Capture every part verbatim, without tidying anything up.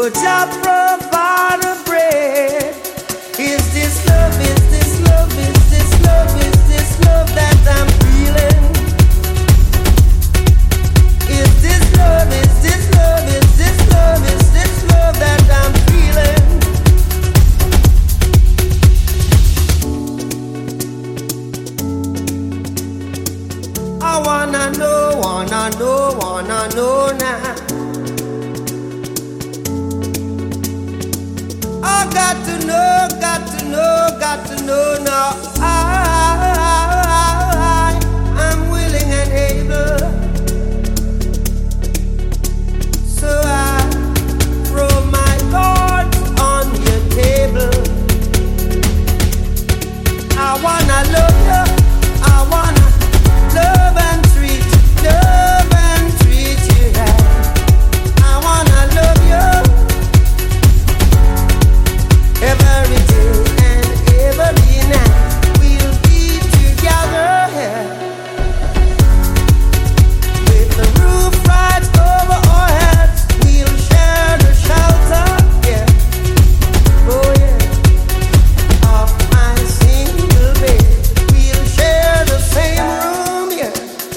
Jah provide a bread. Is this love, is this love, is this love, is this love that I'm feeling? Is this love, is this love, is this love, is this love that I'm feeling? I wanna know, wanna know, wanna know now. I got to know, got to know, got to know now. I, I'm willing and able. So I throw my cards on your table. I wanna love you. I wanna love and treat, love and treat you right. I wanna love you every day and every night. We'll be together here with the roof right over our heads. We'll share the shelter, yeah, oh yeah, of my single bed. We'll share the same room, yeah.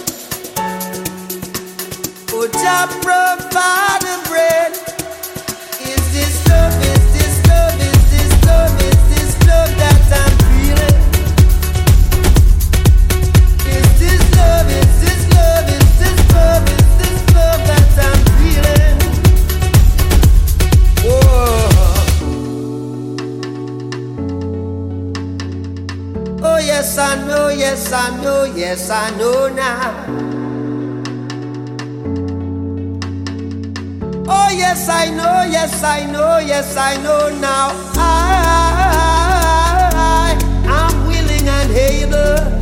Oh, Jah provide the bread. Is this love, is this love, is this love, is this love that I'm feeling? Is this love, is this love, is this love, is this love that I'm feeling? Whoa. Oh yes, I know, yes, I know, yes, I know now. Oh yes, I know, yes, I know, yes, I know now. I, I'm willing and able.